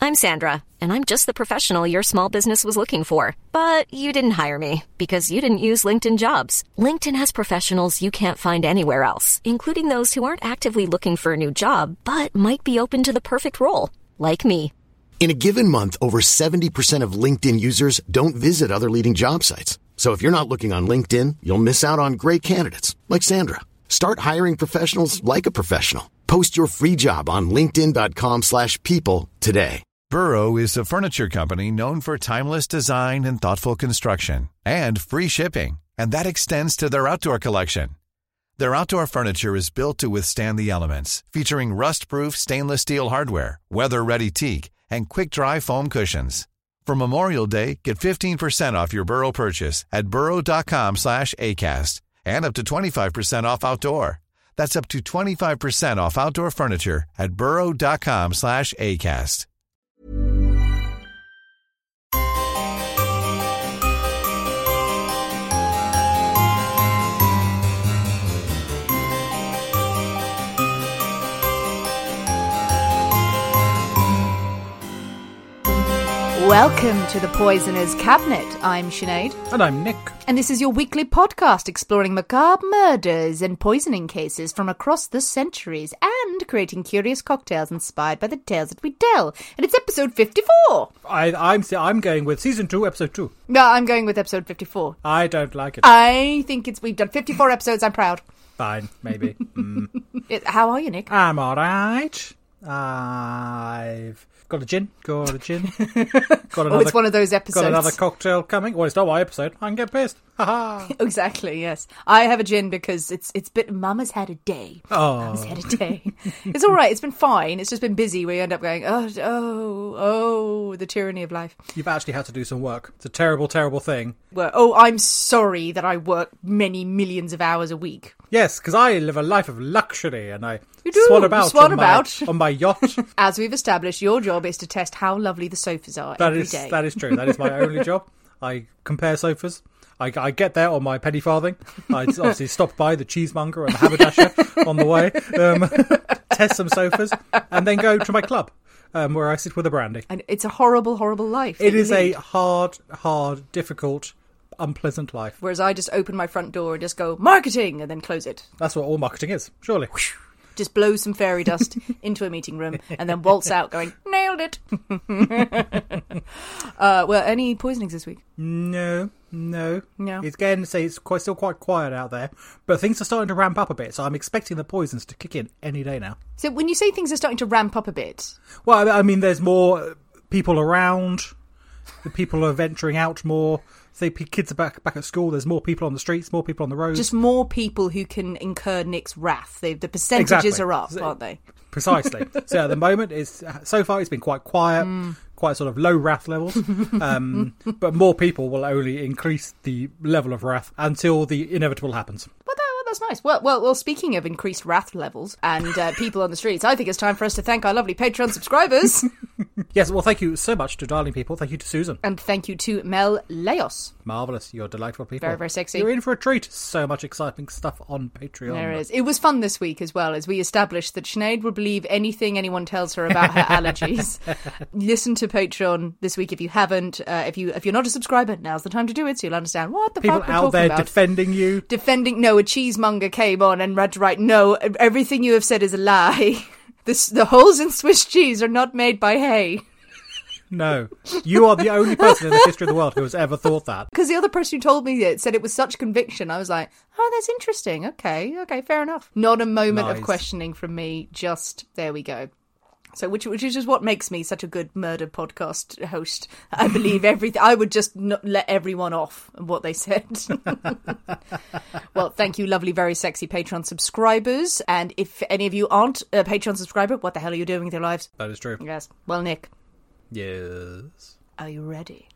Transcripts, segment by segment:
I'm Sandra, and I'm just the professional your small business was looking for. But you didn't hire me because you didn't use LinkedIn Jobs. LinkedIn has professionals you can't find anywhere else, including those who aren't actively looking for a new job, but might be open to the perfect role, like me. In a given month, over 70% of LinkedIn users don't visit other leading job sites. So if you're not looking on LinkedIn, you'll miss out on great candidates like Sandra. Start hiring professionals like a professional. Post your free job on linkedin.com/people today. Burrow is a furniture company known for timeless design and thoughtful construction and free shipping, and that extends to their outdoor collection. Their outdoor furniture is built to withstand the elements, featuring rust-proof stainless steel hardware, weather-ready teak, and quick-dry foam cushions. For Memorial Day, get 15% off your Burrow purchase at burrow.com/ACAST and up to 25% off outdoor. That's up to 25% off outdoor furniture at burrow.com/ACAST. Welcome to the Poisoner's Cabinet. I'm Sinead. And I'm Nick. And this is your weekly podcast exploring macabre murders and poisoning cases from across the centuries and creating curious cocktails inspired by the tales that we tell. And it's episode 54. I'm going with season 2, episode 2. No, I'm going with episode 54. I don't like it. I think we've done 54 episodes. I'm proud. Fine, maybe. How are you, Nick? I'm alright. I've got a gin. Got another, it's one of those episodes. Got another cocktail coming. Well, it's not my episode. I can get pissed. Ha-ha. Exactly, yes. I have a gin because it's been... Mama's had a day. Oh. Mama's had a day. It's all right. It's been fine. It's just been busy where you end up going, the tyranny of life. You've actually had to do some work. It's a terrible, terrible thing. Well, I'm sorry that I work many millions of hours a week. Yes, because I live a life of luxury and I swan about on my yacht. As we've established, your job is to test how lovely the sofas are every day. That is true. That is my only job. I compare sofas. I get there on my penny farthing. I obviously stop by the cheesemonger and the haberdasher on the way, test some sofas, and then go to my club, where I sit with a brandy. And it's a horrible, horrible life. It is a hard, difficult, unpleasant life. Whereas I just open my front door and just go, marketing, and then close it. That's what all marketing is, surely. Just blow some fairy dust into a meeting room and then waltz out going, nailed it. Well, any poisonings this week? No. Again, it's still quite quiet out there, but things are starting to ramp up a bit, so I'm expecting the poisons to kick in any day now. So when you say things are starting to ramp up a bit... Well, I mean, there's more people around, the people are venturing out more. Say kids are back at school, there's more people on the streets, more people on the roads. Just more people who can incur Nick's wrath. The percentages are up, aren't they? Precisely. So at the moment, so far it's been quite quiet, quite sort of low wrath levels. But more people will only increase the level of wrath until the inevitable happens. That's nice. Well, speaking of increased wrath levels and people on the streets, I think it's time for us to thank our lovely Patreon subscribers. Yes, well, thank you so much to Darling People. Thank you to Susan. And thank you to Mel Leos. Marvellous. You're delightful people. Very, very sexy. You're in for a treat. So much exciting stuff on Patreon. There is. It was fun this week as well, as we established that Sinead will believe anything anyone tells her about her allergies. Listen to Patreon this week if you haven't. If you're not a subscriber, now's the time to do it, so you'll understand what the people fuck we're out talking there about. defending you. No, a cheesemonger came on and had to write, no, everything you have said is a lie. The holes in Swiss cheese are not made by hay. No, you are the only person in the history of the world who has ever thought that. Because the other person who told me it said it with such conviction, I was like, oh, that's interesting. Okay, fair enough. Not a moment of questioning from me, just there we go. So, which is just what makes me such a good murder podcast host. I believe everything. I would just not let everyone off what they said. Well, thank you, lovely, very sexy Patreon subscribers. And if any of you aren't a Patreon subscriber, what the hell are you doing with your lives? That is true. Yes. Well, Nick. Yes. Are you ready?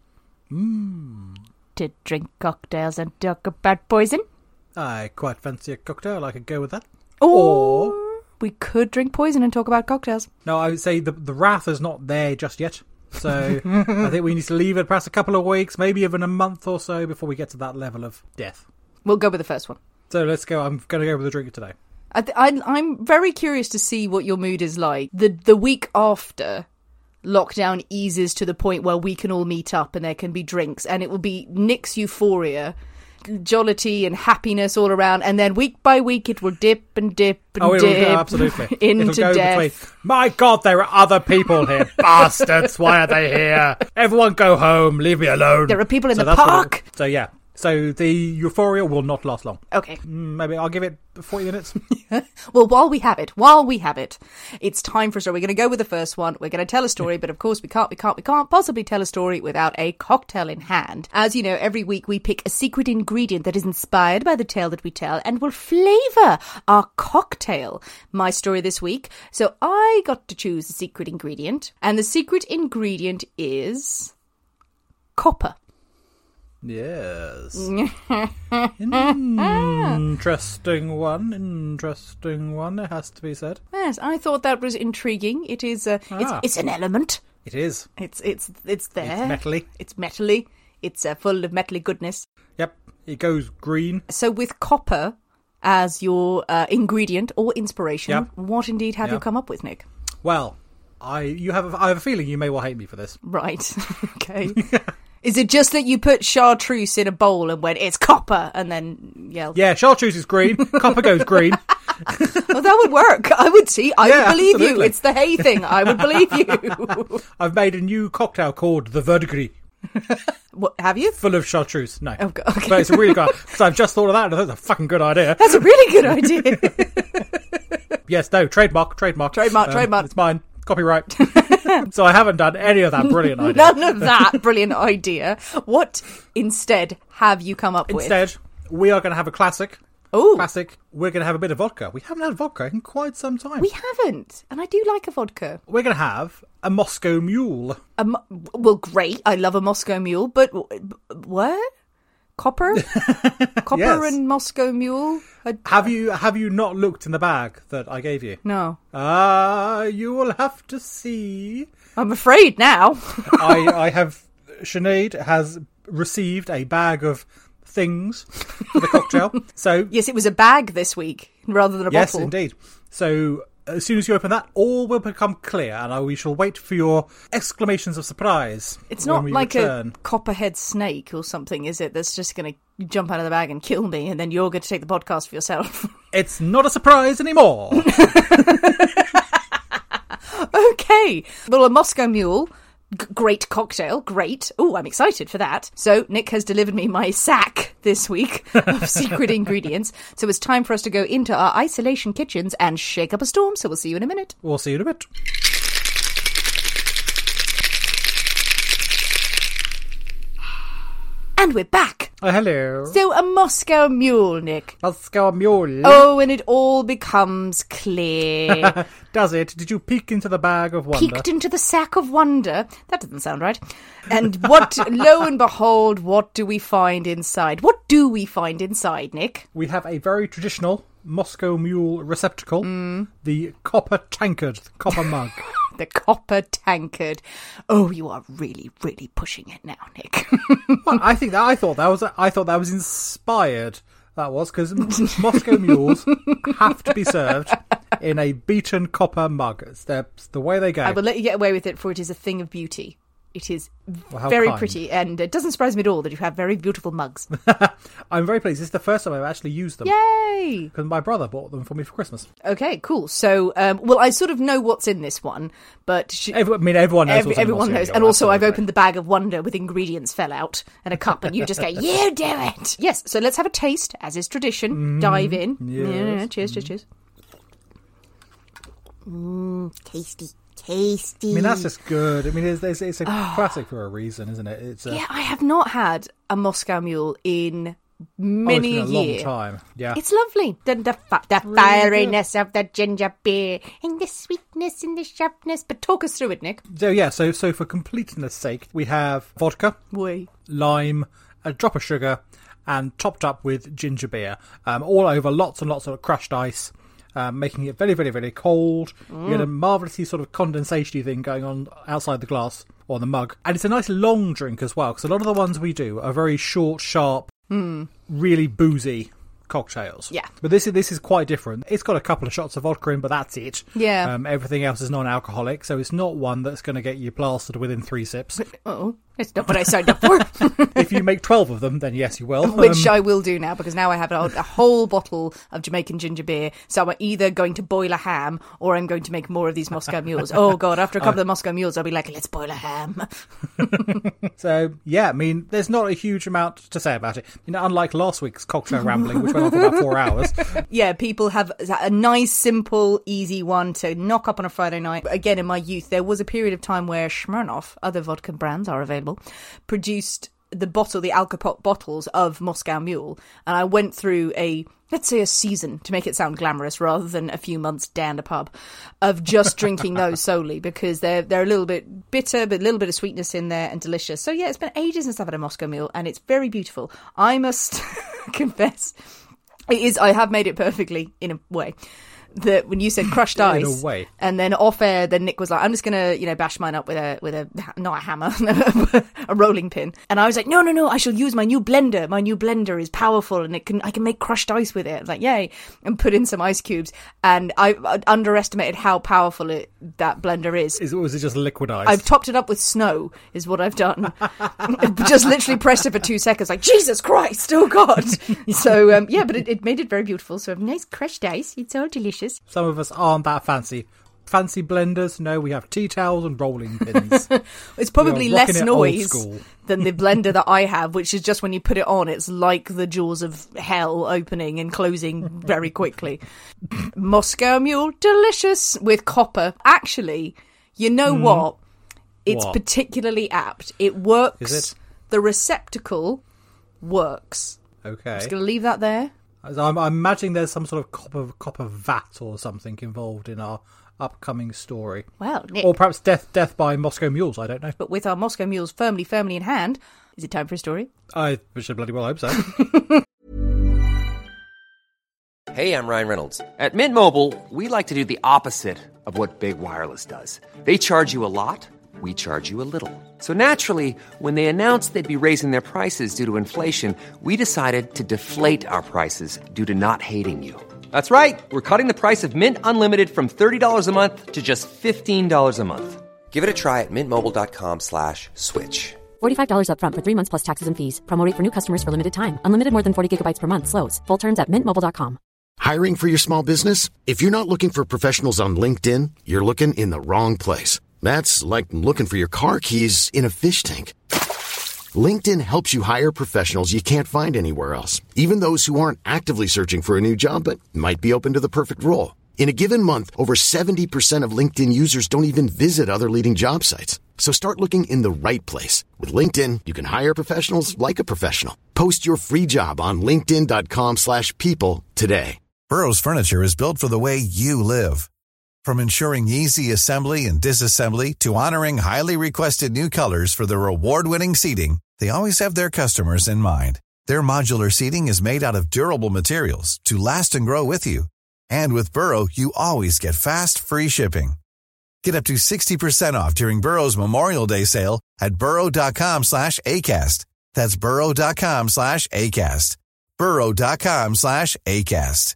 To drink cocktails and talk about poison? I quite fancy a cocktail. I could go with that. Or we could drink poison and talk about cocktails. No, I would say the wrath is not there just yet. So I think we need to leave it perhaps a couple of weeks, maybe even a month or so before we get to that level of death. We'll go with the first one. So let's go. I'm going to go with the drink today. I'm very curious to see what your mood is like the week after lockdown eases to the point where we can all meet up and there can be drinks, and it will be Nick's euphoria, jollity and happiness all around, and then week by week it will dip and dip and dip. It'll go, absolutely. Into It'll go death. My God, there are other people here. Bastards, why are they here? Everyone go home, leave me alone. There are people in the that's what park. So yeah. So the euphoria will not last long. Okay. Maybe I'll give it 40 minutes. Well, while we have it, it's time for a story. We're going to go with the first one. We're going to tell a story, but of course we can't possibly tell a story without a cocktail in hand. As you know, every week we pick a secret ingredient that is inspired by the tale that we tell and will flavour our cocktail. My story this week. So I got to choose a secret ingredient, and the secret ingredient is copper. Yes. Interesting one, it has to be said. Yes, I thought that was intriguing. It is it's an element. It is. It's there. It's metally. It's metally. It's full of metally goodness. Yep. It goes green. So with copper as your ingredient or inspiration, what indeed have you come up with, Nick? Well, I have a feeling you may well hate me for this. Right. Okay. Is it just that you put chartreuse in a bowl and went, it's copper, and then yelled? Yeah, chartreuse is green. Copper goes green. Well, that would work. I would see. I would believe absolutely. you. It's the hay thing. I would believe you. I've made a new cocktail called the Verdigris. What, have you? Full of chartreuse. No. Oh, okay. But it's a really good idea. Because I've just thought of that and I thought that's a fucking good idea. That's a really good idea. Yes, no, trademark. Trademark. It's mine. Copyright. So I haven't done any of that brilliant idea. None of that brilliant idea. What instead have you come up with? Instead, we are going to have a classic. Ooh. Classic. We're going to have a bit of vodka. We haven't had vodka in quite some time. We haven't. And I do like a vodka. We're going to have a Moscow Mule. Well, great. I love a Moscow Mule, but what? Copper? Copper Yes. and Moscow Mule? Have you not looked in the bag that I gave you? No. You will have to see. I'm afraid now. I have. Sinead has received a bag of things for the cocktail. So Yes, it was a bag this week rather than a yes, bottle. indeed. So as soon as you open that, all will become clear, and we shall wait for your exclamations of surprise. It's when not we like return. a copperhead snake or something, is it? That's just going to jump out of the bag and kill me, and then you're going to take the podcast for yourself. It's not a surprise anymore. Okay. Well, a Moscow Mule. Great cocktail, great. Oh, I'm excited for that. So Nick has delivered me my sack this week of secret ingredients. So it's time for us to go into our isolation kitchens and shake up a storm. So we'll see you in a minute. We'll see you in a bit. And we're back. Oh, hello. So a Moscow Mule, Nick. Moscow Mule. Oh, and it all becomes clear. Does it? Did you peek into the bag of wonder? Peeked into the sack of wonder. That doesn't sound right. And what, lo and behold, what do we find inside? What do we find inside, Nick? We have a very traditional Moscow Mule receptacle, the copper tankard, the copper mug. The copper tankard. Oh, you are really, really pushing it now, Nick. Well, I thought that was inspired. That was because Moscow Mules have to be served in a beaten copper mug. It's the way they go. I will let you get away with it, for it is a thing of beauty. It is Well, how very kind. pretty, and it doesn't surprise me at all that you have very beautiful mugs. I'm very pleased. This is the first time I've actually used them. Yay! Because my brother bought them for me for Christmas. Okay, cool. So, well, I sort of know what's in this one, but Everyone knows what's in the everyone Moscow knows. Mule, And also, I've absolutely. opened the bag of wonder with ingredients fell out and a cup, and you just go, you do it. Yes. So let's have a taste, as is tradition. Dive in. Yes. Yeah, cheers, cheers. Tasty. I mean, that's just good. I mean, it's a classic for a reason, isn't it? It's Yeah, I have not had a Moscow Mule in many it's a been a year. long time. Yeah. It's lovely. The fieriness of the ginger beer and the sweetness and the sharpness. But talk us through it, Nick. So for completeness' sake, we have vodka, Oui. lime, a drop of sugar, and topped up with ginger beer, all over lots and lots of crushed ice, making it very, very, very cold. You get a marvellously sort of condensation thing going on outside the glass or the mug. And it's a nice long drink as well, because a lot of the ones we do are very short, sharp, really boozy cocktails. Yeah. But this is quite different. It's got a couple of shots of vodka in, but that's it. Yeah. Everything else is non-alcoholic, so it's not one that's going to get you plastered within 3 sips. Oh, it's not what I signed up for. If you make 12 of them, then yes, you will. Which I will do now, because now I have a whole bottle of Jamaican ginger beer. So I'm either going to boil a ham or I'm going to make more of these Moscow mules. Oh, God, after a couple of Moscow mules, I'll be like, let's boil a ham. So, yeah, I mean, there's not a huge amount to say about it. You know, unlike last week's cocktail rambling, which went on for about 4 hours. Yeah, people have a nice, simple, easy one to knock up on a Friday night. Again, in my youth, there was a period of time where Smirnoff, other vodka brands are available, produced the Alcopop bottles of Moscow Mule. And I went through let's say a season, to make it sound glamorous rather than a few months down the pub, of just drinking those solely, because they're a little bit bitter, but a little bit of sweetness in there and delicious. So yeah, it's been ages since I've had a Moscow Mule, and it's very beautiful. I must confess, I have made it perfectly in a way. That when you said crushed ice, in a way. And then off air, then Nick was like, "I'm just gonna, bash mine up with a not a hammer, a rolling pin." And I was like, "No, I shall use my new blender. My new blender is powerful, and I can make crushed ice with it." I was like, "Yay!" And put in some ice cubes, and I underestimated how powerful that blender is. Was it just liquid ice? I've topped it up with snow, is what I've done. Just literally pressed it for 2 seconds, like Jesus Christ, oh God. So yeah, but it made it very beautiful. So nice crushed ice. It's all delicious. Some of us aren't that fancy. Fancy blenders? No, we have tea towels and rolling pins. It's probably less noise than the blender that I have, which is just when you put it on, it's like the jaws of hell opening and closing very quickly. Moscow Mule, delicious with copper. Actually, you know what? It's particularly apt. It works. Is it? The receptacle works. Okay. I'm just going to leave that there. I'm imagining there's some sort of copper vat or something involved in our upcoming story. Well, Nick. Or perhaps death by Moscow mules, I don't know. But with our Moscow mules firmly in hand, is it time for a story? I should bloody well hope so. Hey, I'm Ryan Reynolds. At Mint Mobile, we like to do the opposite of what Big Wireless does. They charge you a lot. We charge you a little. So naturally, when they announced they'd be raising their prices due to inflation, we decided to deflate our prices due to not hating you. That's right. We're cutting the price of Mint Unlimited from $30 a month to just $15 a month. Give it a try at mintmobile.com/switch. $45 up front for 3 months plus taxes and fees. Promo rate for new customers for limited time. Unlimited more than 40 gigabytes per month. Slows full terms at mintmobile.com. Hiring for your small business? If you're not looking for professionals on LinkedIn, you're looking in the wrong place. That's like looking for your car keys in a fish tank. LinkedIn helps you hire professionals you can't find anywhere else, even those who aren't actively searching for a new job but might be open to the perfect role. In a given month, over 70% of LinkedIn users don't even visit other leading job sites. So start looking in the right place. With LinkedIn, you can hire professionals like a professional. Post your free job on linkedin.com/people today. Burrow's furniture is built for the way you live. From ensuring easy assembly and disassembly to honoring highly requested new colors for their award-winning seating, they always have their customers in mind. Their modular seating is made out of durable materials to last and grow with you. And with Burrow, you always get fast, free shipping. Get up to 60% off during Burrow's Memorial Day sale at burrow.com/ACAST. That's burrow.com/ACAST. burrow.com/ACAST.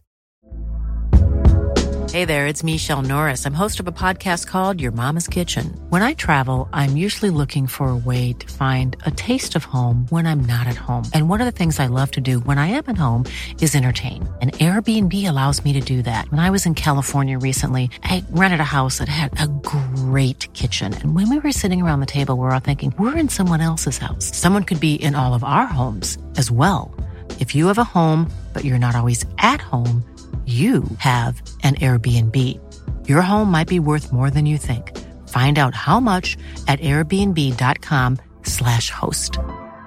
Hey there, it's Michelle Norris. I'm host of a podcast called Your Mama's Kitchen. When I travel, I'm usually looking for a way to find a taste of home when I'm not at home. And one of the things I love to do when I am at home is entertain. And Airbnb allows me to do that. When I was in California recently, I rented a house that had a great kitchen. And when we were sitting around the table, we're all thinking, we're in someone else's house. Someone could be in all of our homes as well. If you have a home, but you're not always at home, you have an Airbnb. Your home might be worth more than you think. Find out how much at airbnb.com/host.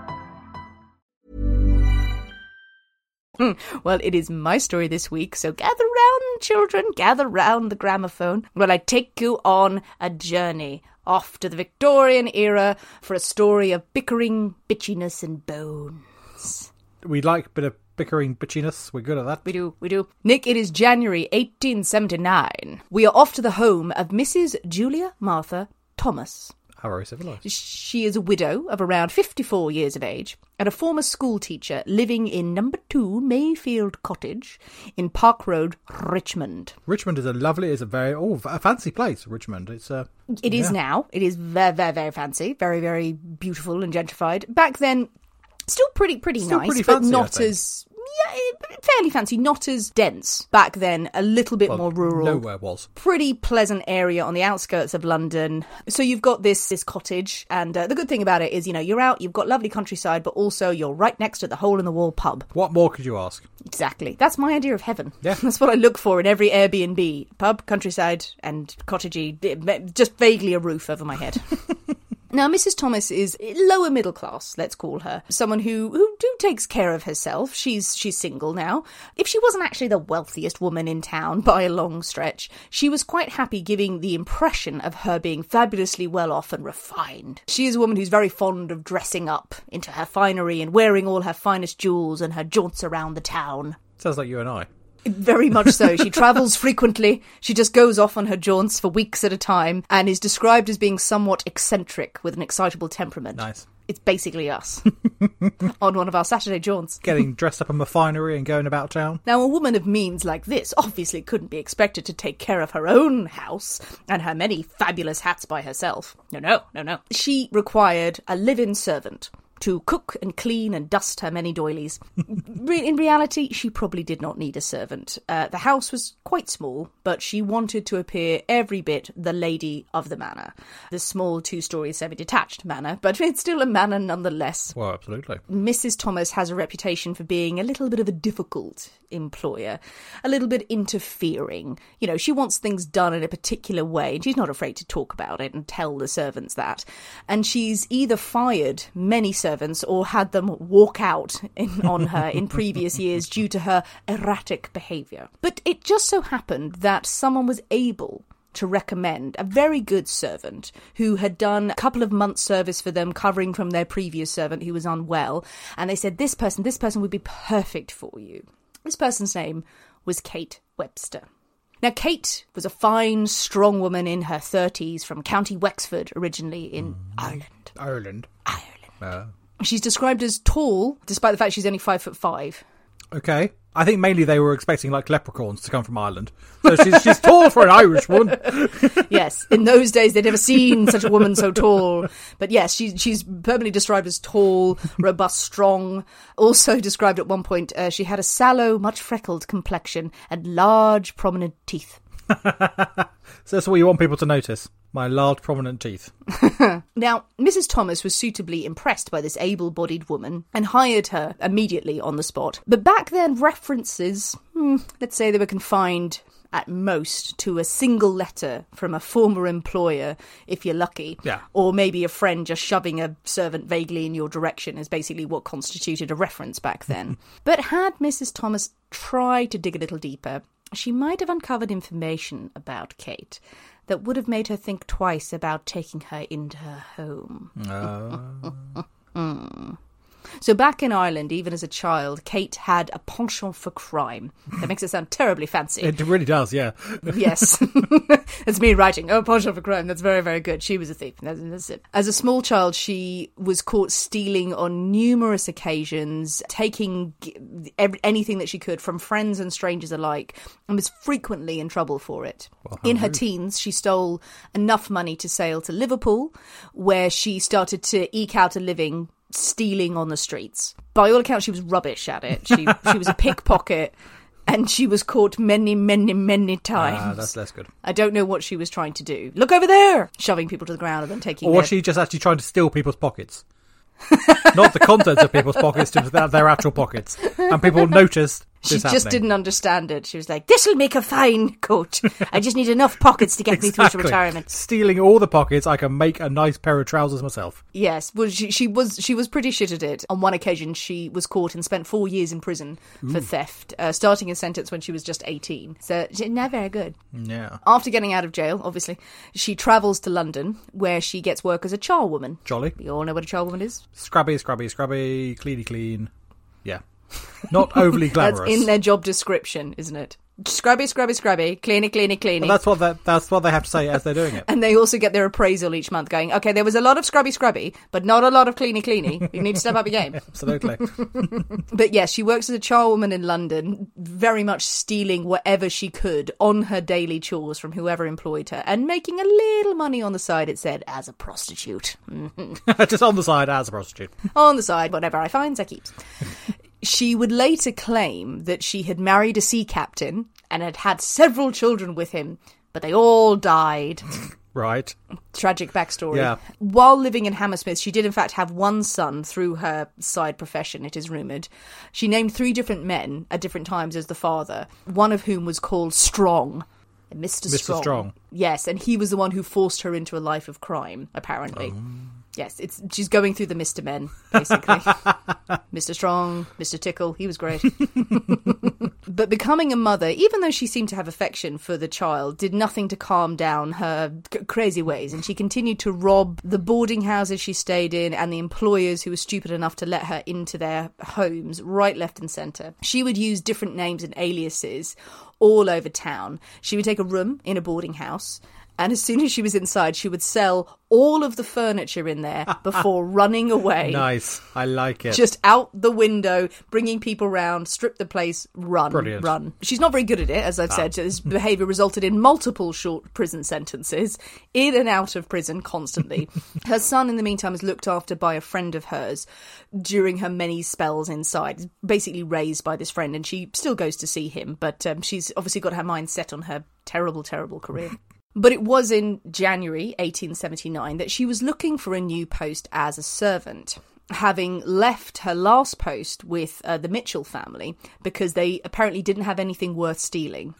Well, it is my story this week, so gather round, children, gather round the gramophone, while I take you on a journey off to the Victorian era for a story of bickering, bitchiness, and bones. We like a bit of bickering bitchiness. We're good at that. We do. Nick, it is January 1879. We are off to the home of Mrs. Julia Martha Thomas. How very civilised. She is a widow of around 54 years of age and a former school teacher living in number 2 Mayfield Cottage in Park Road, Richmond. Richmond is a very a fancy place, Richmond. It is now. It is very, very, very fancy. Very, very beautiful and gentrified. Back then, still pretty nice, pretty but fancy, not as... Yeah, fairly fancy, not as dense. Back then, a little bit more rural. Nowhere was. Pretty pleasant area on the outskirts of London. So you've got this cottage, and the good thing about it is, you're out, you've got lovely countryside, but also you're right next to the hole-in-the-wall pub. What more could you ask? Exactly. That's my idea of heaven. Yeah. That's what I look for in every Airbnb. Pub, countryside, and cottagey, just vaguely a roof over my head. Now, Mrs. Thomas is lower middle class, let's call her. Someone who takes care of herself. She's single now. If she wasn't actually the wealthiest woman in town by a long stretch, she was quite happy giving the impression of her being fabulously well off and refined. She is a woman who's very fond of dressing up into her finery and wearing all her finest jewels and her jaunts around the town. Sounds like you and I. Very much so. She travels frequently. She just goes off on her jaunts for weeks at a time and is described as being somewhat eccentric with an excitable temperament. Nice. It's basically us on one of our Saturday jaunts. Getting dressed up in finery and going about town. Now, a woman of means like this obviously couldn't be expected to take care of her own house and her many fabulous hats by herself. No. She required a live-in servant to cook and clean and dust her many doilies. In reality, she probably did not need a servant. The house was quite small, but she wanted to appear every bit the lady of the manor. The small 2-storey semi-detached manor, but it's still a manor nonetheless. Well, absolutely. Mrs. Thomas has a reputation for being a little bit of a difficult employer, a little bit interfering. She wants things done in a particular way, and she's not afraid to talk about it and tell the servants that. And she's either fired many servants or had them walk out on her in previous years due to her erratic behaviour. But it just so happened that someone was able to recommend a very good servant who had done a couple of months' service for them, covering from their previous servant who was unwell. And they said, this person would be perfect for you. This person's name was Kate Webster. Now, Kate was a fine, strong woman in her 30s from County Wexford, originally in Ireland. Ireland. She's described as tall, despite the fact she's only 5'5". Okay. I think mainly they were expecting leprechauns to come from Ireland. So she's tall for an Irish woman. Yes, in those days they'd never seen such a woman so tall. But yes, she's permanently described as tall, robust, strong. Also described at one point, she had a sallow, much freckled complexion and large, prominent teeth. So that's what you want people to notice. My large, prominent teeth. Now, Mrs. Thomas was suitably impressed by this able-bodied woman and hired her immediately on the spot. But back then, references, let's say they were confined at most to a single letter from a former employer, if you're lucky. Yeah. Or maybe a friend just shoving a servant vaguely in your direction is basically what constituted a reference back then. But had Mrs. Thomas tried to dig a little deeper, she might have uncovered information about Kate that would have made her think twice about taking her into her home. So back in Ireland, even as a child, Kate had a penchant for crime. That makes it sound terribly fancy. It really does, yeah. Yes. It's me writing, penchant for crime. That's very, very good. She was a thief. That's it. As a small child, she was caught stealing on numerous occasions, taking anything that she could from friends and strangers alike, and was frequently in trouble for it. Well, in her teens, she stole enough money to sail to Liverpool, where she started to eke out a living stealing on the streets. By all accounts, she was rubbish at it. She was a pickpocket, and she was caught many, many, many times. That's good. I don't know what she was trying to do. Look over there! Shoving people to the ground and then taking Or was she just actually trying to steal people's pockets? Not the contents of people's pockets, just their actual pockets. And people noticed She just didn't understand it. She was like, this'll make a fine coat. I just need enough pockets to get me through to retirement. Stealing all the pockets, I can make a nice pair of trousers myself. Yes, well, she was pretty shit at it. On one occasion, she was caught and spent 4 years in prison for theft, starting a sentence when she was just 18. So, not very good. Yeah. After getting out of jail, obviously, she travels to London, where she gets work as a charwoman. Jolly. You all know what a charwoman is? Scrubby, cleany clean. Yeah. Not overly glamorous. That's in their job description, isn't it? Scrubby, scrubby, scrubby, cleany, cleany, cleany. Well, that's what they have to say as they're doing it. And they also get their appraisal each month going, okay, there was a lot of scrubby, scrubby, but not a lot of cleany, cleany. You need to step up your game. Absolutely. But yes, she works as a charwoman in London, very much stealing whatever she could on her daily chores from whoever employed her, and making a little money on the side, it said, as a prostitute. Just on the side as a prostitute. On the side, whatever I find, I keep. She would later claim that she had married a sea captain and had had several children with him, but they all died. Right. Tragic backstory. Yeah. While living in Hammersmith, she did in fact have one son through her side profession, it is rumoured. She named 3 different men at different times as the father, one of whom was called Strong. Mr. Strong. Yes, and he was the one who forced her into a life of crime, apparently. Yes, she's going through the Mr. Men, basically. Mr. Strong, Mr. Tickle, he was great. But becoming a mother, even though she seemed to have affection for the child, did nothing to calm down her crazy ways, and she continued to rob the boarding houses she stayed in and the employers who were stupid enough to let her into their homes, right, left and centre. She would use different names and aliases all over town. She would take a room in a boarding house, and as soon as she was inside, she would sell all of the furniture in there before running away. Nice. I like it. Just out the window, bringing people round, strip the place, run. Brilliant. Run. She's not very good at it, as I've said. This behaviour resulted in multiple short prison sentences, in and out of prison constantly. Her son, in the meantime, is looked after by a friend of hers during her many spells inside. Basically raised by this friend, and she still goes to see him, but she's obviously got her mind set on her terrible, terrible career. But it was in January 1879 that she was looking for a new post as a servant, having left her last post with the Mitchell family because they apparently didn't have anything worth stealing.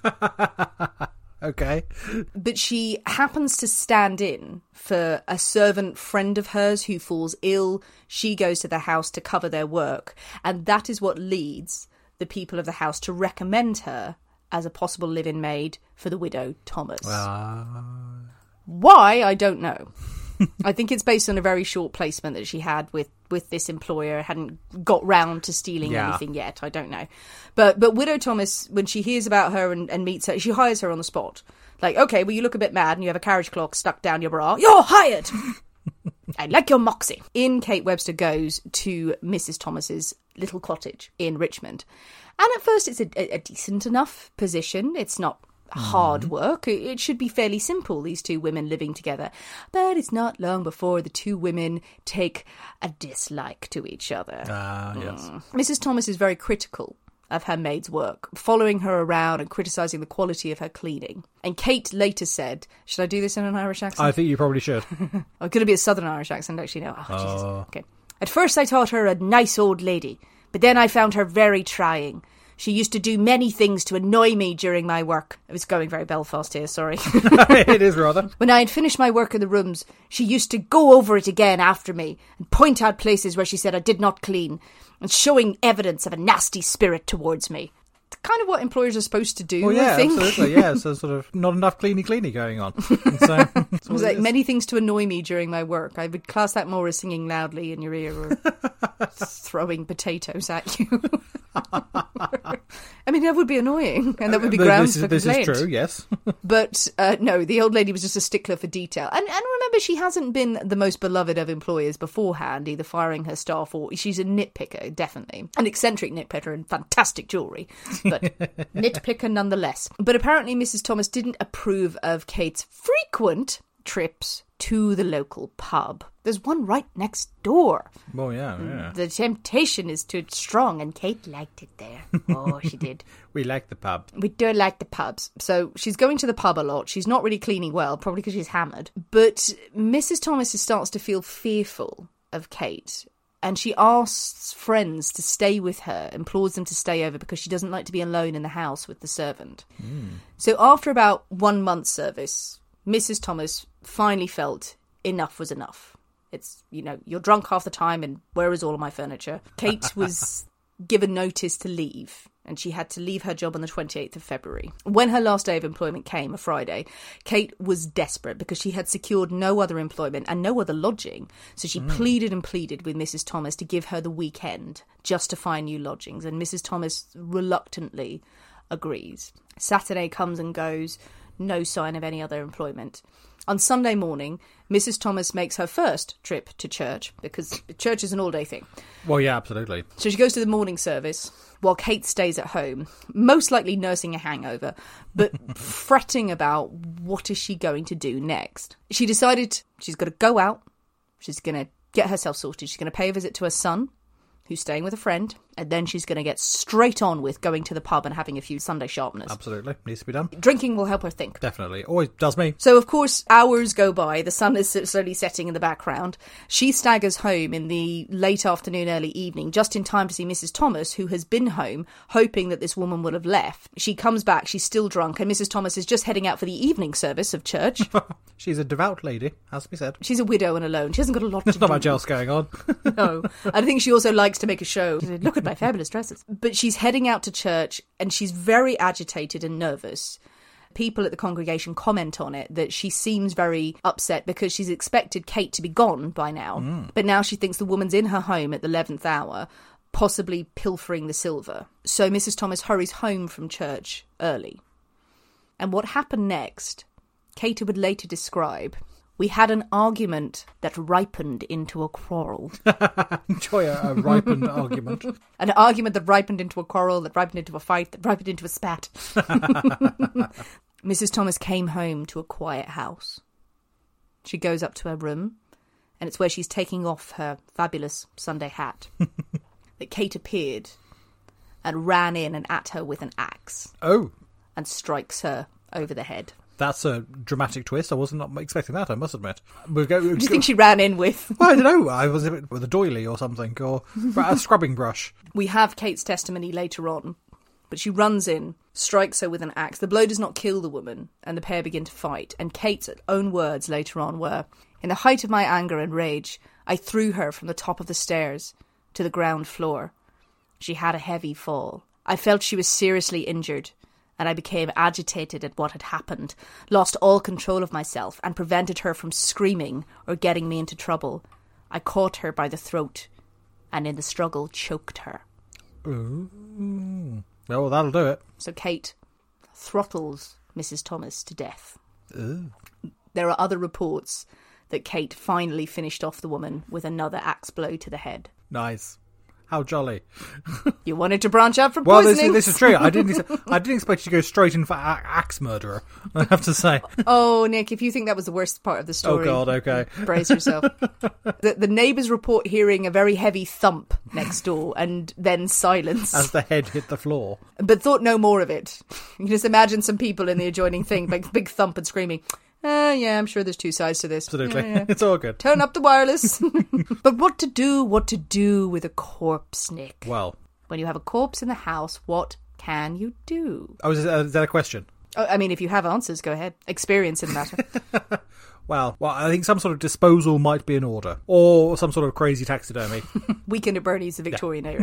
Okay. But she happens to stand in for a servant friend of hers who falls ill. She goes to the house to cover their work, and that is what leads the people of the house to recommend her as a possible live-in maid for the widow Thomas. Why, I don't know. I think it's based on a very short placement that she had with this employer. Hadn't got round to stealing anything yet. I don't know. But widow Thomas, when she hears about her and meets her, she hires her on the spot. Like, okay, well, you look a bit mad and you have a carriage clock stuck down your bra. You're hired! I like your moxie. In Kate Webster goes to Mrs. Thomas's little cottage in Richmond. And at first it's a decent enough position. It's not hard work. It should be fairly simple, these two women living together. But it's not long before the two women take a dislike to each other. Yes. Mrs. Thomas is very critical of her maid's work, following her around and criticising the quality of her cleaning. And Kate later said, should I do this in an Irish accent? I think you probably should. Oh, could it be a Southern Irish accent, actually? No. Oh, Jesus. Okay. At first I thought her a nice old lady, but then I found her very trying. She used to do many things to annoy me during my work. I was going very Belfast here, sorry. It is rather. When I had finished my work in the rooms, she used to go over it again after me and point out places where she said I did not clean, and showing evidence of a nasty spirit towards me. It's kind of what employers are supposed to do, I think. Absolutely, yeah. So sort of not enough cleany going on. And so, it was like many things to annoy me during my work. I would class that more as singing loudly in your ear or throwing potatoes at you. I mean, that would be annoying, and that would be grounds for complaint. This is true, yes. But no, the old lady was just a stickler for detail. And remember, she hasn't been the most beloved of employers beforehand, either firing her staff or... She's a nitpicker, definitely. An eccentric nitpicker and fantastic jewellery, but nitpicker nonetheless. But apparently Mrs. Thomas didn't approve of Kate's frequent trips to the local pub. There's one right next door. Oh, yeah. The temptation is too strong, and Kate liked it there. Oh, she did. We like the pub. We do like the pubs. So she's going to the pub a lot. She's not really cleaning well, probably because she's hammered. But Mrs. Thomas starts to feel fearful of Kate, and she asks friends to stay with her, implores them to stay over because she doesn't like to be alone in the house with the servant. So after about 1 month's service, Mrs. Thomas finally felt enough was enough. It's, you're drunk half the time and where is all of my furniture? Kate was given notice to leave, and she had to leave her job on the 28th of February. When her last day of employment came, a Friday, Kate was desperate because she had secured no other employment and no other lodging. So she pleaded and pleaded with Mrs. Thomas to give her the weekend just to find new lodgings. And Mrs. Thomas reluctantly agrees. Saturday comes and goes, no sign of any other employment. On Sunday morning, Mrs. Thomas makes her first trip to church, because church is an all-day thing. Well, yeah, absolutely. So she goes to the morning service, while Kate stays at home, most likely nursing a hangover, but fretting about what is she going to do next. She decided she's got to go out, she's going to get herself sorted, she's going to pay a visit to her son, who's staying with a friend, and then she's going to get straight on with going to the pub and having a few Sunday sharpeners. Absolutely. Needs to be done. Drinking will help her think. Definitely. Always does me. So, of course, hours go by. The sun is slowly setting in the background. She staggers home in the late afternoon, early evening, just in time to see Mrs. Thomas, who has been home, hoping that this woman will have left. She comes back, she's still drunk, and Mrs. Thomas is just heading out for the evening service of church. She's a devout lady, has to be said. She's a widow and alone. She hasn't got a lot to do. There's not much else going on. No. I think she also likes to make a show. Look at my fabulous dresses. But she's heading out to church, and she's very agitated and nervous. People at the congregation comment on it, that she seems very upset because she's expected Kate to be gone by now. But now she thinks the woman's in her home at the 11th hour, possibly pilfering the silver. So Mrs. Thomas hurries home from church early. And what happened next, Kate would later describe: we had an argument that ripened into a quarrel. Enjoy a ripened argument. An argument that ripened into a quarrel, that ripened into a fight, that ripened into a spat. Mrs. Thomas came home to a quiet house. She goes up to her room, and it's where she's taking off her fabulous Sunday hat that Kate appeared and ran in and at her with an axe. Oh. And strikes her over the head. That's a dramatic twist. I wasn't expecting that, I must admit. What do you think she ran in with? Well, I don't know. I was with a doily or something, or a scrubbing brush. We have Kate's testimony later on, but she runs in, strikes her with an axe. The blow does not kill the woman, and the pair begin to fight. And Kate's own words later on were, "In the height of my anger and rage, I threw her from the top of the stairs to the ground floor. She had a heavy fall. I felt she was seriously injured, and I became agitated at what had happened, lost all control of myself, and prevented her from screaming or getting me into trouble. I caught her by the throat, and in the struggle choked her." Ooh. Well, that'll do it. So Kate throttles Mrs. Thomas to death. Ooh. There are other reports that Kate finally finished off the woman with another axe blow to the head. Nice. How jolly. You wanted to branch out from well, poisoning? this is true. I didn't expect you to go straight in for axe murderer, I have to say. Oh, Nick, if you think that was the worst part of the story... Oh, God, okay. Brace yourself. The neighbours report hearing a very heavy thump next door and then silence. As the head hit the floor. But thought no more of it. You can just imagine some people in the adjoining thing, big thump and screaming... yeah, I'm sure there's two sides to this. Absolutely. Yeah. It's all good. Turn up the wireless. But what to do with a corpse, Nick? Well. When you have a corpse in the house, what can you do? Oh, is that a question? Oh, I mean, if you have answers, go ahead. Experience in the matter. Well, I think some sort of disposal might be in order. Or some sort of crazy taxidermy. Weekend at Bernie's, the Victorian era.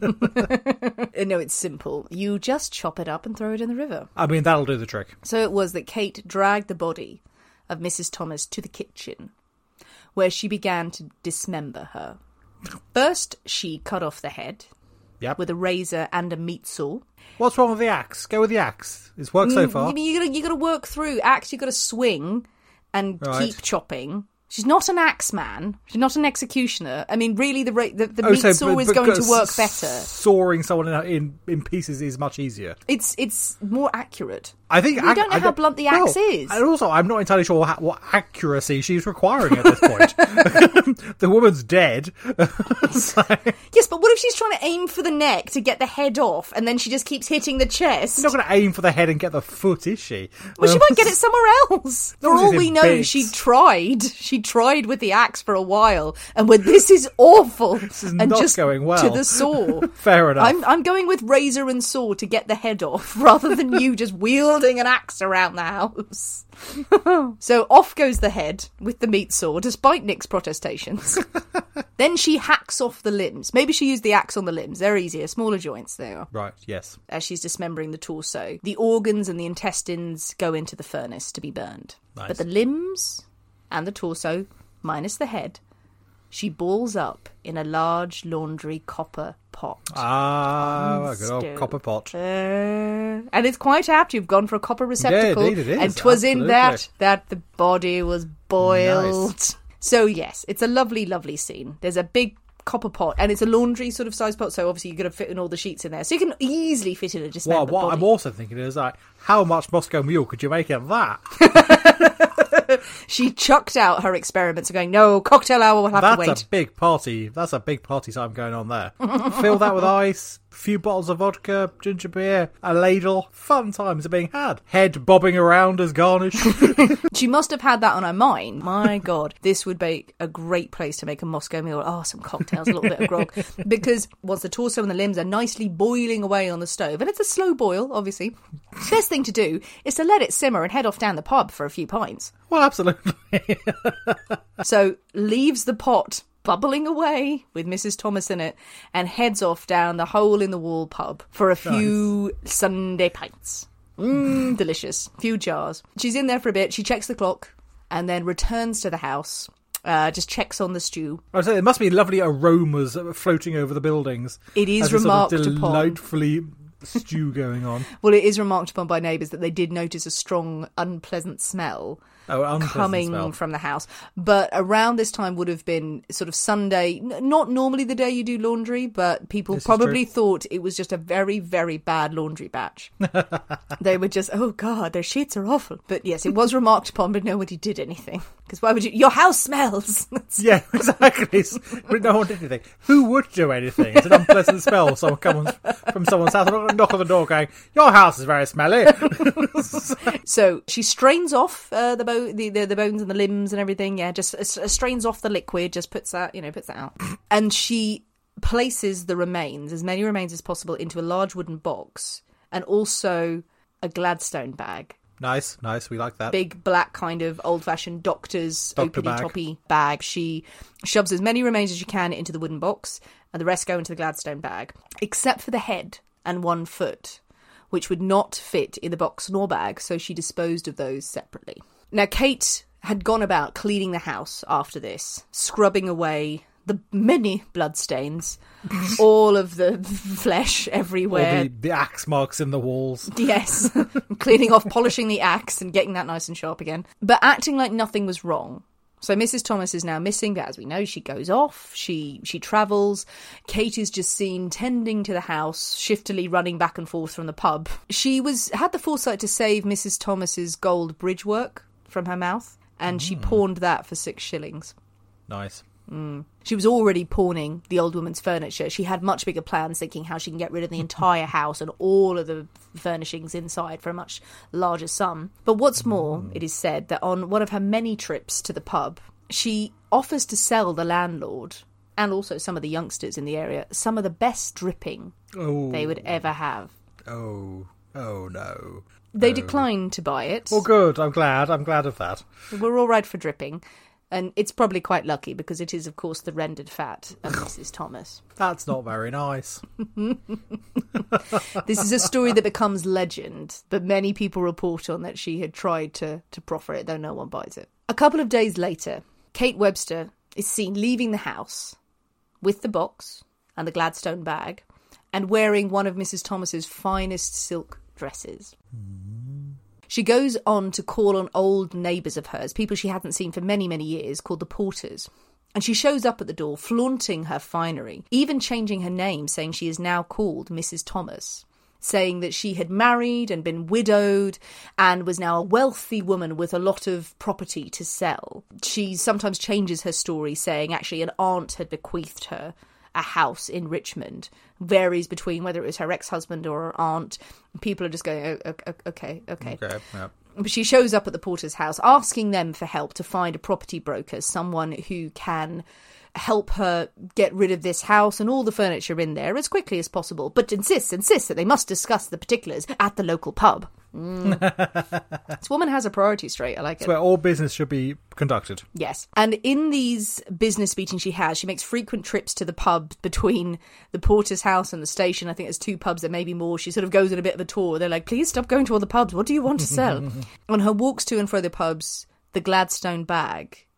No, it's simple. You just chop it up and throw it in the river. I mean, that'll do the trick. So it was that Kate dragged the body of Mrs. Thomas to the kitchen, where she began to dismember her. First, she cut off the head. Yep. With a razor and a meat saw. What's wrong with the axe? Go with the axe. It's worked so far. You got to work through. Axe, you got to swing and keep chopping. She's not an axe man. She's not an executioner. I mean, really, the meat saw is going to work better. Sawing someone in pieces is much easier. It's more accurate. I think we don't know how blunt the axe is. And also, I'm not entirely sure what accuracy she's requiring at this point. The woman's dead. So. Yes, but what if she's trying to aim for the neck to get the head off, and then she just keeps hitting the chest? She's not going to aim for the head and get the foot, is she? Well, she might get it somewhere else. For all we know, she tried. She tried with the axe for a while, and when this is awful, this is and not just going well. To the saw. Fair enough. I'm going with razor and saw to get the head off, rather than you just wielding an axe around the house. So off goes the head with the meat saw, despite Nick's protestations. Then she hacks off the limbs. Maybe she used the axe on the limbs. They're easier, smaller joints they are. Right, yes. As she's dismembering the torso. The organs and the intestines go into the furnace to be burned. Nice. But the limbs and the torso, minus the head, she boils up in a large laundry copper pot. Ah, a good old copper pot. And it's quite apt. You've gone for a copper receptacle. Yeah, indeed it is. And 'twas in Absolutely. that the body was boiled. Nice. So, yes, it's a lovely, lovely scene. There's a big copper pot, and it's a laundry sort of size pot, so obviously you're going to fit in all the sheets in there. So you can easily fit in a dismembered What body. I'm also thinking is, like, how much Moscow Mule could you make of that? She chucked out her experiments and going, no, cocktail hour will have to wait. That's a big party. That's a big party time going on there. Fill that with ice, a few bottles of vodka, ginger beer, a ladle. Fun times are being had. Head bobbing around as garnish. She must have had that on her mind. My God, this would be a great place to make a Moscow Mule. Oh, some cocktails, a little bit of grog. Because once the torso and the limbs are nicely boiling away on the stove, and it's a slow boil, obviously, the best thing to do is to let it simmer and head off down the pub for a few pints. Well, absolutely. So leaves the pot bubbling away with Mrs. Thomas in it and heads off down the hole in the wall pub for a few Sunday pints. Delicious. Few jars. She's in there for a bit. She checks the clock and then returns to the house. Just checks on the stew. I was saying, there must be lovely aromas floating over the buildings. It is as this remarked sort of upon. delightfully stew going on. Well, it is remarked upon by neighbours that they did notice a strong, unpleasant smell. Coming from the house. But around this time would have been sort of Sunday, not normally the day you do laundry, but people probably thought it was just a very, very bad laundry batch. They were just, oh God, their sheets are awful. But yes, it was remarked upon, but nobody did anything. Because why would you? Your house smells. Yeah, exactly. But no one did anything. Who would do anything? It's an unpleasant smell. Someone comes from someone's house and knock on the door going, your house is very smelly. So she strains off the bones and the limbs and everything. Yeah, just strains off the liquid, just puts that out. And she places the remains, as many remains as possible, into a large wooden box and also a Gladstone bag. Nice. We like that. Big black kind of old-fashioned doctor's Doctor opening-toppy bag. She shoves as many remains as she can into the wooden box, and the rest go into the Gladstone bag, except for the head and one foot, which would not fit in the box nor bag, so she disposed of those separately. Now, Kate had gone about cleaning the house after this, scrubbing away the many bloodstains, all of the flesh everywhere. All the axe marks in the walls. Yes, cleaning off, polishing the axe and getting that nice and sharp again. But acting like nothing was wrong. So Mrs. Thomas is now missing, but as we know, she goes off, she travels. Kate is just seen tending to the house, shiftily running back and forth from the pub. She had the foresight to save Mrs. Thomas's gold bridge work from her mouth, and she pawned that for 6 shillings. Nice. She was already pawning the old woman's furniture. She had much bigger plans, thinking how she can get rid of the entire house and all of the furnishings inside for a much larger sum. But what's more, it is said that on one of her many trips to the pub, she offers to sell the landlord and also some of the youngsters in the area some of the best dripping they would ever have. Oh no. They declined to buy it. Well, good. I'm glad of that. We're all right for dripping. And it's probably quite lucky because it is, of course, the rendered fat of Mrs. Thomas. That's not very nice. This is a story that becomes legend, but many people report on that she had tried to proffer it, though no one buys it. A couple of days later, Kate Webster is seen leaving the house with the box and the Gladstone bag and wearing one of Mrs. Thomas's finest silk dresses. She goes on to call on old neighbours of hers, people she hadn't seen for many, many years, called the Porters. And she shows up at the door, flaunting her finery, even changing her name, saying she is now called Mrs. Thomas, saying that she had married and been widowed and was now a wealthy woman with a lot of property to sell. She sometimes changes her story, saying actually an aunt had bequeathed her a house in Richmond. Varies between whether it was her ex-husband or her aunt. People are just going, okay. Yeah. But she shows up at the Porter's house, asking them for help to find a property broker, someone who can help her get rid of this house and all the furniture in there as quickly as possible, but insists that they must discuss the particulars at the local pub. This woman has a priority straight. I like it. It's where all business should be conducted. Yes. And in these business meetings she makes frequent trips to the pub between the Porter's house and the station. I think there's 2 pubs, there may be more. She sort of goes on a bit of a tour. They're like, please stop going to all the pubs. What do you want to sell? On her walks to and fro the pubs, the Gladstone bag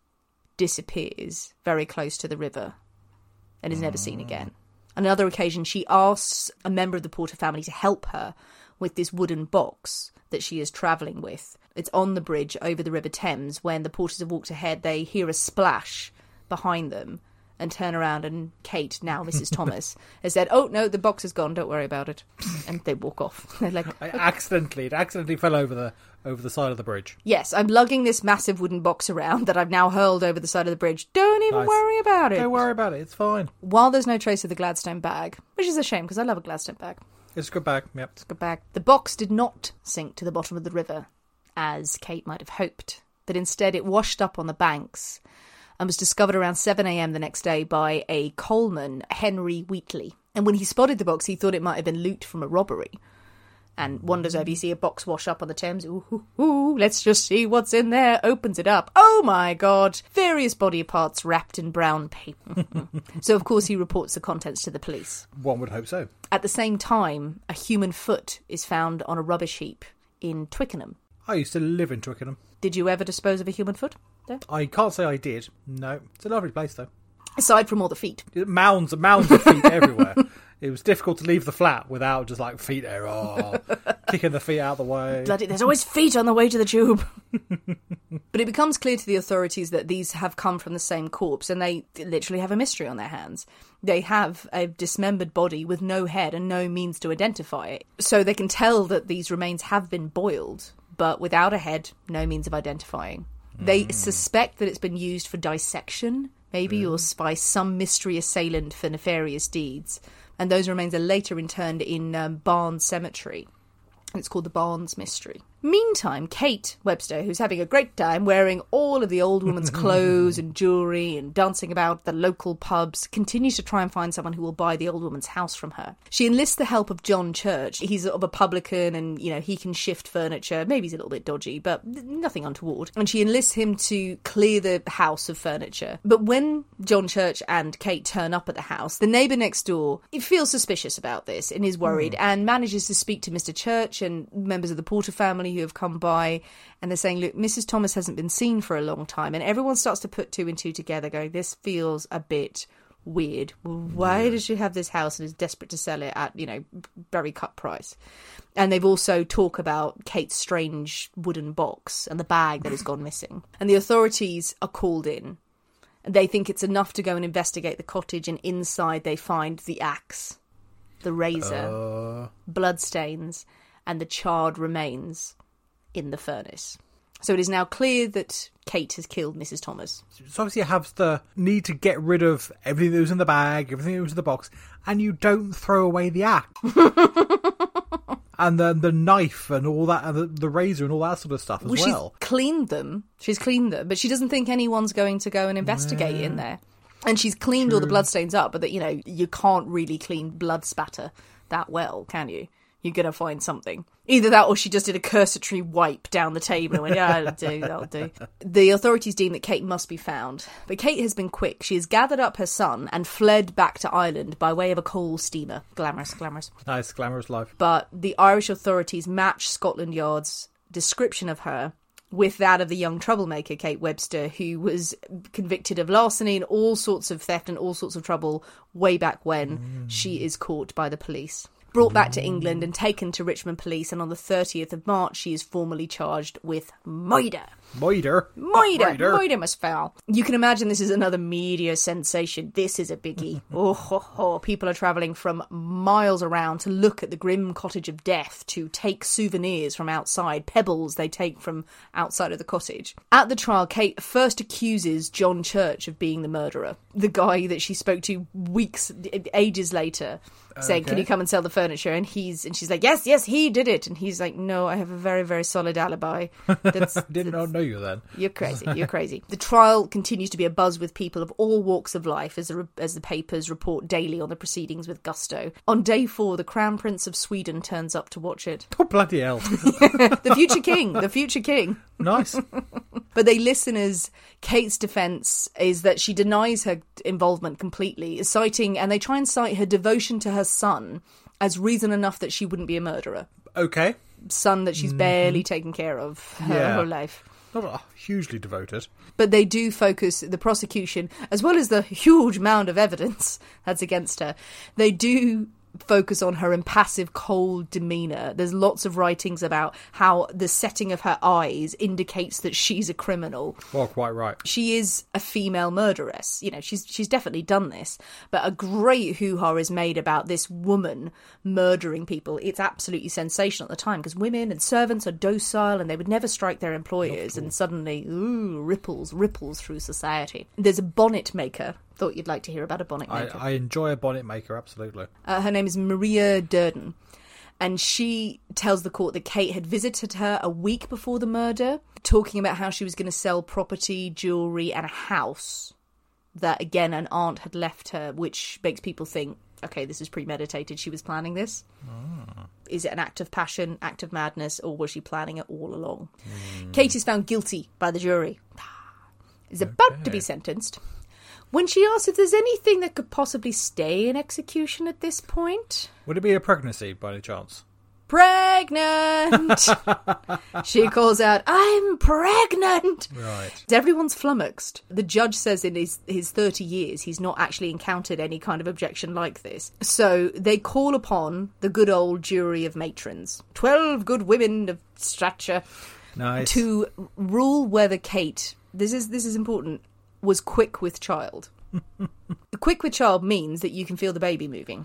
disappears very close to the river and is never seen again. On another occasion, she asks a member of the Porter family to help her with this wooden box that she is travelling with. It's on the bridge over the River Thames. When the Porters have walked ahead, they hear a splash behind them and turn around, and Kate, now Mrs. Thomas, has said, "Oh, no, the box is gone, don't worry about it." And they walk off. They're like, It accidentally fell over the side of the bridge. "Yes, I'm lugging this massive wooden box around that I've now hurled over the side of the bridge. Don't even worry about it. Don't worry about it, it's fine." While there's no trace of the Gladstone bag, which is a shame because I love a Gladstone bag. It's a good bag, yep. It's a good bag. The box did not sink to the bottom of the river, as Kate might have hoped, but instead it washed up on the banks and was discovered around 7 a.m. the next day by a coalman, Henry Wheatley. And when he spotted the box, he thought it might have been loot from a robbery. And wonders over, you see a box wash up on the Thames. Ooh, let's just see what's in there. Opens it up. Oh my God. Various body parts wrapped in brown paper. So, of course, he reports the contents to the police. One would hope so. At the same time, a human foot is found on a rubbish heap in Twickenham. I used to live in Twickenham. Did you ever dispose of a human foot there? I can't say I did. No. It's a lovely place, though. Aside from all the feet. Mounds and mounds of feet everywhere. It was difficult to leave the flat without just like feet there, kicking the feet out of the way. Bloody, there's always feet on the way to the tube. But it becomes clear to the authorities that these have come from the same corpse, and they literally have a mystery on their hands. They have a dismembered body with no head and no means to identify it. So they can tell that these remains have been boiled, but without a head, no means of identifying. They suspect that it's been used for dissection, maybe, or by some mystery assailant for nefarious deeds. And those remains are later interned in Barnes Cemetery. It's called the Barnes Mystery. Meantime, Kate Webster, who's having a great time wearing all of the old woman's clothes and jewellery and dancing about the local pubs, continues to try and find someone who will buy the old woman's house from her. She enlists the help of John Church. He's sort of a publican and, he can shift furniture. Maybe he's a little bit dodgy, but nothing untoward. And she enlists him to clear the house of furniture. But when John Church and Kate turn up at the house, the neighbour next door feels suspicious about this and is worried and manages to speak to Mr. Church and members of the Porter family who have come by, and they're saying, look, Mrs. Thomas hasn't been seen for a long time, and everyone starts to put two and two together, going, this feels a bit weird. Why does she have this house and is desperate to sell it at, very cut price? And they've also talk about Kate's strange wooden box and the bag that has gone missing. And the authorities are called in. They think it's enough to go and investigate the cottage, and inside they find the axe, the razor, bloodstains, and the charred remains in the furnace. So it is now clear that Kate has killed Mrs. Thomas. So obviously you have the need to get rid of everything that was in the bag, everything that was in the box, and you don't throw away the axe. And then the knife and all that, and the razor and all that sort of stuff as well. She's cleaned them, but she doesn't think anyone's going to go and investigate in there. And she's cleaned all the bloodstains up, but that, you can't really clean blood spatter that well, can you? You're going to find something. Either that or she just did a cursory wipe down the table and went, yeah, that'll do. The authorities deem that Kate must be found. But Kate has been quick. She has gathered up her son and fled back to Ireland by way of a coal steamer. Glamorous. Nice, glamorous life. But the Irish authorities match Scotland Yard's description of her with that of the young troublemaker, Kate Webster, who was convicted of larceny and all sorts of theft and all sorts of trouble way back when. She is caught by the police. Brought back to England and taken to Richmond Police, and on the 30th of March she is formally charged with murder. Murder must foul. You can imagine this is another media sensation. This is a biggie. People are travelling from miles around to look at the grim cottage of death, to take souvenirs from outside, pebbles they take from outside of the cottage. At the trial, Kate first accuses John Church of being the murderer, the guy that she spoke to ages later, saying, can you come and sell the furniture? And she's like, yes, he did it. And he's like, no, I have a very, very solid alibi. Did not know you then. You're crazy. The trial continues to be a buzz with people of all walks of life as the papers report daily on the proceedings with gusto. On day 4, the Crown Prince of Sweden turns up to watch it. Oh, bloody hell. The future king. Nice. But they listen as Kate's defence is that she denies her involvement completely, citing, and they try and cite her devotion to her son as reason enough that she wouldn't be a murderer. Okay. Son that she's barely taken care of her whole life. Not hugely devoted. But they do focus, the prosecution, as well as the huge amount of evidence that's against her, they do focus on her impassive, cold demeanour. There's lots of writings about how the setting of her eyes indicates that she's a criminal. Well, quite right. She is a female murderess. You know, she's definitely done this. But a great hoo-ha is made about this woman murdering people. It's absolutely sensational at the time, because women and servants are docile and they would never strike their employers, and suddenly, ripples through society. There's a bonnet maker. Thought you'd like to hear about a bonnet maker. I enjoy a bonnet maker, absolutely. Her name is Maria Durden, and she tells the court that Kate had visited her a week before the murder, talking about how she was going to sell property, jewellery and a house that, again, an aunt had left her, which makes people think, okay, this is premeditated, she was planning this. Is it an act of passion, act of madness, or was she planning it all along? Kate is found guilty by the jury. Is about to be sentenced. When she asks if there's anything that could possibly stay in execution at this point... Would it be a pregnancy, by any chance? Pregnant! She calls out, I'm pregnant! Right. Everyone's flummoxed. The judge says in his 30 years he's not actually encountered any kind of objection like this. So they call upon the good old jury of matrons, 12 good women of stature, nice, to rule whether Kate, this is important, was quick with child. Quick with child means that you can feel the baby moving.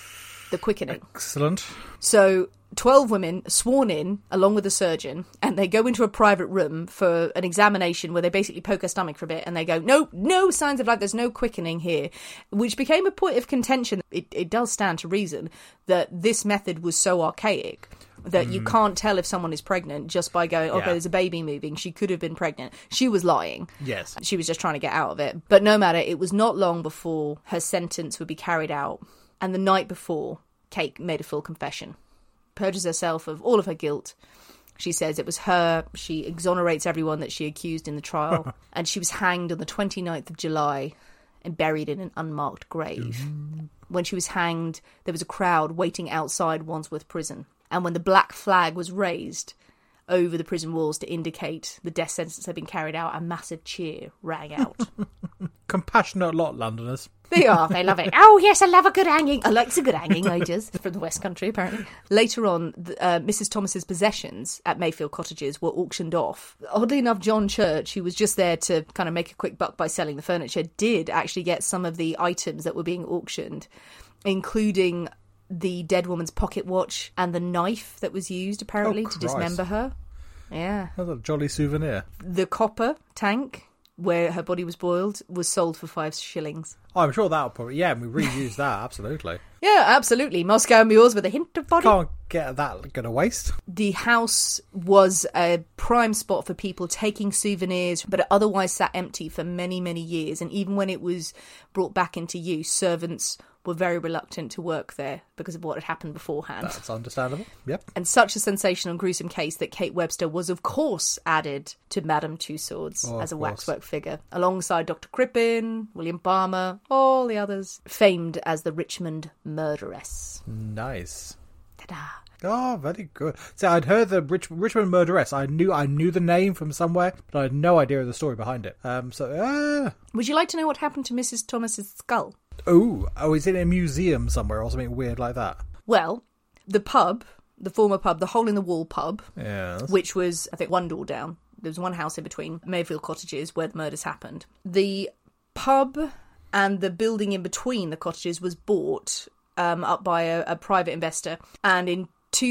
The quickening. Excellent. So 12 women sworn in along with a surgeon, and they go into a private room for an examination where they basically poke her stomach for a bit, and they go, no signs of life, there's no quickening here, which became a point of contention. It does stand to reason that this method was so archaic that you can't tell if someone is pregnant just by going, okay, there's a baby moving. She could have been pregnant. She was lying. Yes. She was just trying to get out of it. But no matter, it was not long before her sentence would be carried out. And the night before, Kate made a full confession. Purges herself of all of her guilt. She says it was her. She exonerates everyone that she accused in the trial. And she was hanged on the 29th of July and buried in an unmarked grave. When she was hanged, there was a crowd waiting outside Wandsworth Prison. And when the black flag was raised over the prison walls to indicate the death sentence had been carried out, a massive cheer rang out. Compassionate lot, Londoners. They are, they love it. Oh yes, I love a good hanging. I like a good hanging, I just. From the West Country, apparently. Later on, Mrs. Thomas's possessions at Mayfield Cottages were auctioned off. Oddly enough, John Church, who was just there to kind of make a quick buck by selling the furniture, did actually get some of the items that were being auctioned, including the dead woman's pocket watch and the knife that was used, apparently, to dismember her. Yeah. That's a jolly souvenir. The copper tank where her body was boiled was sold for 5 shillings. Oh, I'm sure that'll probably... Yeah, we reused that, absolutely. Yeah, absolutely. Moscow mules with a hint of body. Can't get that going to waste. The house was a prime spot for people taking souvenirs, but it otherwise sat empty for many, many years. And even when it was brought back into use, servants were very reluctant to work there because of what had happened beforehand. That's understandable, yep. And such a sensational and gruesome case that Kate Webster was, of course, added to Madame Tussauds as a waxwork figure, alongside Dr. Crippen, William Palmer, all the others, famed as the Richmond Murderess. Nice. Ta-da. Oh, very good. So I'd heard the Richmond Murderess. I knew the name from somewhere, but I had no idea of the story behind it. Would you like to know what happened to Mrs. Thomas's skull? Oh, is it in a museum somewhere or something weird like that? Well, the pub, the former pub, the Hole in the Wall pub, yes, which was, I think, one door down. There was one house in between Mayfield Cottages where the murders happened. The pub and the building in between the cottages was bought up by a private investor. And in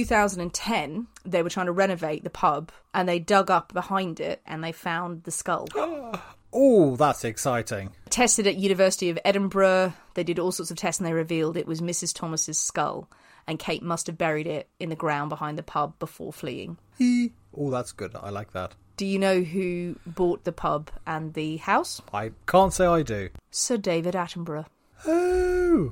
2010, they were trying to renovate the pub and they dug up behind it and they found the skull. Oh, that's exciting. Tested at University of Edinburgh. They did all sorts of tests and they revealed it was Mrs. Thomas's skull. And Kate must have buried it in the ground behind the pub before fleeing. Oh, that's good. I like that. Do you know who bought the pub and the house? I can't say I do. Sir David Attenborough. Oh,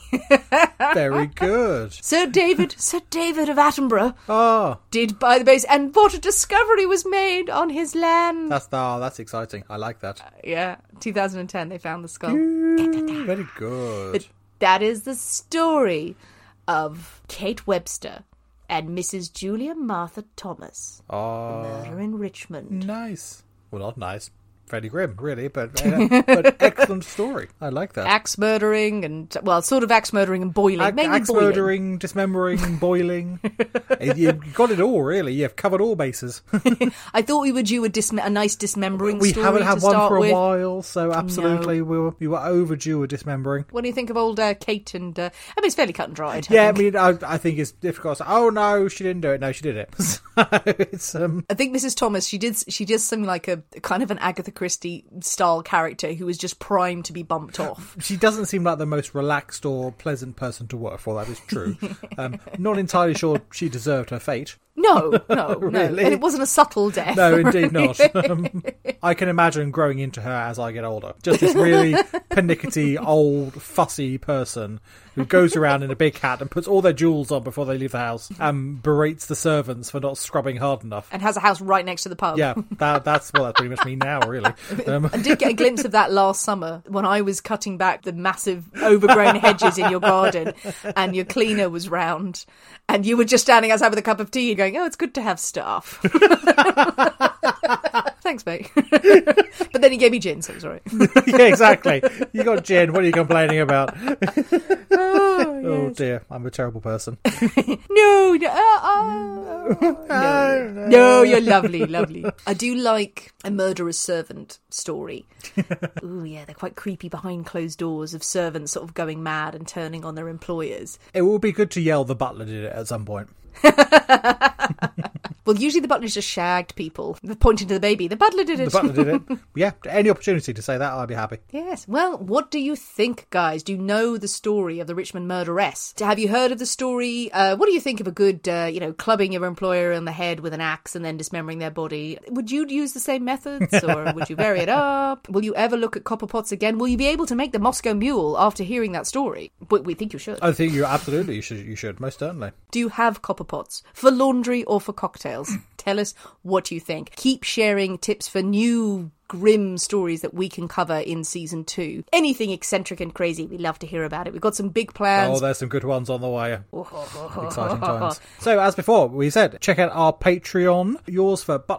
very good. Sir David of Attenborough did buy the base, and what a discovery was made on his land. That's exciting. I like that. Yeah, 2010 they found the skull. Very good. But that is the story of Kate Webster, and Mrs. Julia Martha Thomas. Murder in Richmond. Nice. Well, not nice. Fairly grim, really, but excellent story. I like that. Axe murdering and, well, sort of axe murdering and boiling. Mainly axe boiling. murdering, dismembering, boiling. You've got it all, really. You've covered all bases. I thought we were due a nice dismembering we story. We haven't had to one start for with. a while, so absolutely No. we were overdue a dismembering. What do you think of old Kate and... I mean, it's fairly cut and dried. I think it's difficult to say, oh, no, she didn't do it. No, she did it. So it's... I think Mrs. Thomas, she does something like a kind of an Agatha Christie style character who is just primed to be bumped off. She doesn't seem like the most relaxed or pleasant person to work for, that is true. Not entirely sure she deserved her fate. No. Really? And it wasn't a subtle death. No, indeed not. I can imagine growing into her as I get older. Just this really pernickety, old, fussy person who goes around in a big hat and puts all their jewels on before they leave the house and berates the servants for not scrubbing hard enough. And has a house right next to the pub. Yeah, that's pretty much me now, really. I did get a glimpse of that last summer when I was cutting back the massive overgrown hedges in your garden and your cleaner was round and you were just standing outside with a cup of tea and going, oh, it's good to have staff. Thanks, mate. But then he gave me gin, so it was all right. Yeah, exactly. You got gin, what are you complaining about? Oh, yes. Oh dear, I'm a terrible person. No, you're lovely. I do like a murderer's servant story. Ooh, yeah, they're quite creepy behind closed doors of servants sort of going mad and turning on their employers. It will be good to yell the butler did it at some point. Well, usually the butler's just shagged people. They're pointing to the baby. The butler did it. The butler did it. Yeah, any opportunity to say that, I'd be happy. Yes. Well, what do you think, guys? Do you know the story of the Richmond murderess? Have you heard of the story? What do you think of a good, clubbing your employer on the head with an axe and then dismembering their body? Would you use the same methods or would you vary it up? Will you ever look at copper pots again? Will you be able to make the Moscow Mule after hearing that story? But we think you should. I think you should, most certainly. Do you have copper pots for laundry or for cocktails? Tell us what you think. Keep sharing tips for new grim stories that we can cover in season 2. Anything eccentric and crazy, we love to hear about it. We've got some big plans. Oh, there's some good ones on the way. Exciting times. So, as before, we said, check out our Patreon. Yours for but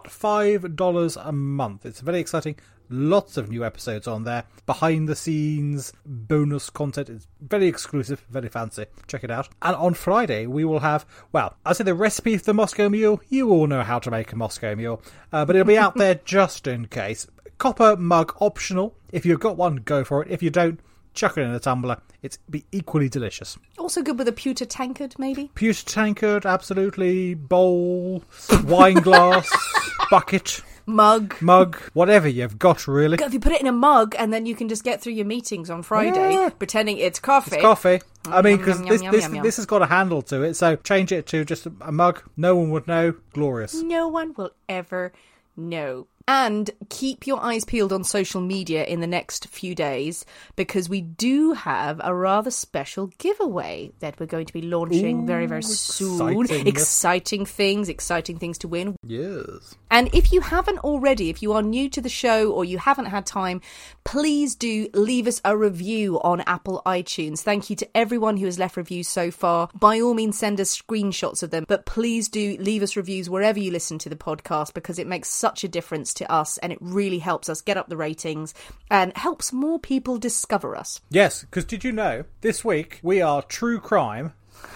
$5 a month. It's very exciting. Lots of new episodes on there. Behind the scenes, bonus content. It's very exclusive, very fancy. Check it out. And on Friday, we will have, I say the recipe for the Moscow Mule. You all know how to make a Moscow Mule. But it'll be out there just in case. Copper mug optional. If you've got one, go for it. If you don't, chuck it in a tumbler. It's be equally delicious. Also good with a pewter tankard, maybe? Pewter tankard, absolutely. Bowl, wine glass, bucket. Mug, whatever you've got, really. If you put it in a mug and then you can just get through your meetings on Friday pretending it's coffee. It's coffee. I mean, because this has got a handle to it, so change it to just a mug. No one would know. Glorious. No one will ever know. And keep your eyes peeled on social media in the next few days because we do have a rather special giveaway that we're going to be launching very, very soon. Exciting things to win. Yes. And if you haven't already, if you are new to the show or you haven't had time, please do leave us a review on Apple iTunes. Thank you to everyone who has left reviews so far. By all means, send us screenshots of them, but please do leave us reviews wherever you listen to the podcast because it makes such a difference to us and it really helps us get up the ratings and helps more people discover us. Yes, because did you know this week we are True Crime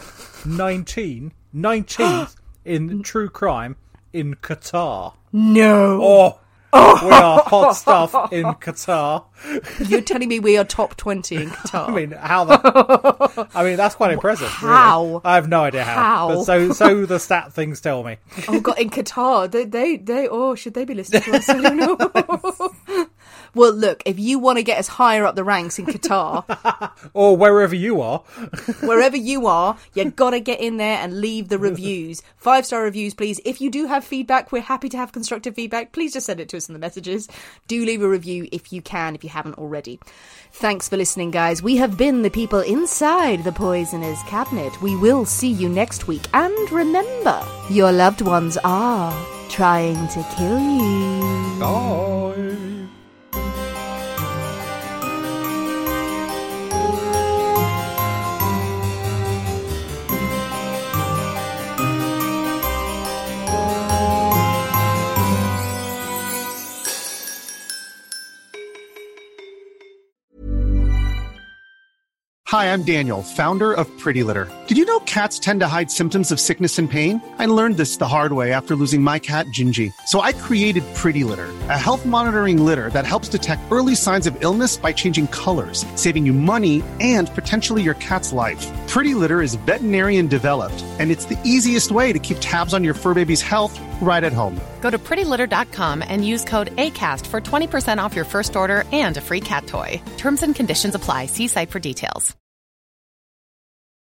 19th in True Crime in Qatar. No. We are hot stuff in Qatar. You're telling me we are top 20 in Qatar? I mean, that's quite impressive. How? Really. I have no idea how. But so the stat things tell me. Oh God, in Qatar, they should they be listening to us? I don't know. Well, look, if you want to get us higher up the ranks in Qatar... or wherever you are. Wherever you are, you've got to get in there and leave the reviews. 5-star reviews, please. If you do have feedback, we're happy to have constructive feedback. Please just send it to us in the messages. Do leave a review if you can, if you haven't already. Thanks for listening, guys. We have been the people inside the Poisoner's Cabinet. We will see you next week. And remember, your loved ones are trying to kill you. Bye. Hi, I'm Daniel, founder of Pretty Litter. Did you know cats tend to hide symptoms of sickness and pain? I learned this the hard way after losing my cat, Gingy. So I created Pretty Litter, a health monitoring litter that helps detect early signs of illness by changing colors, saving you money and potentially your cat's life. Pretty Litter is veterinarian developed, and it's the easiest way to keep tabs on your fur baby's health right at home. Go to prettylitter.com and use code ACAST for 20% off your first order and a free cat toy. Terms and conditions apply. See site for details.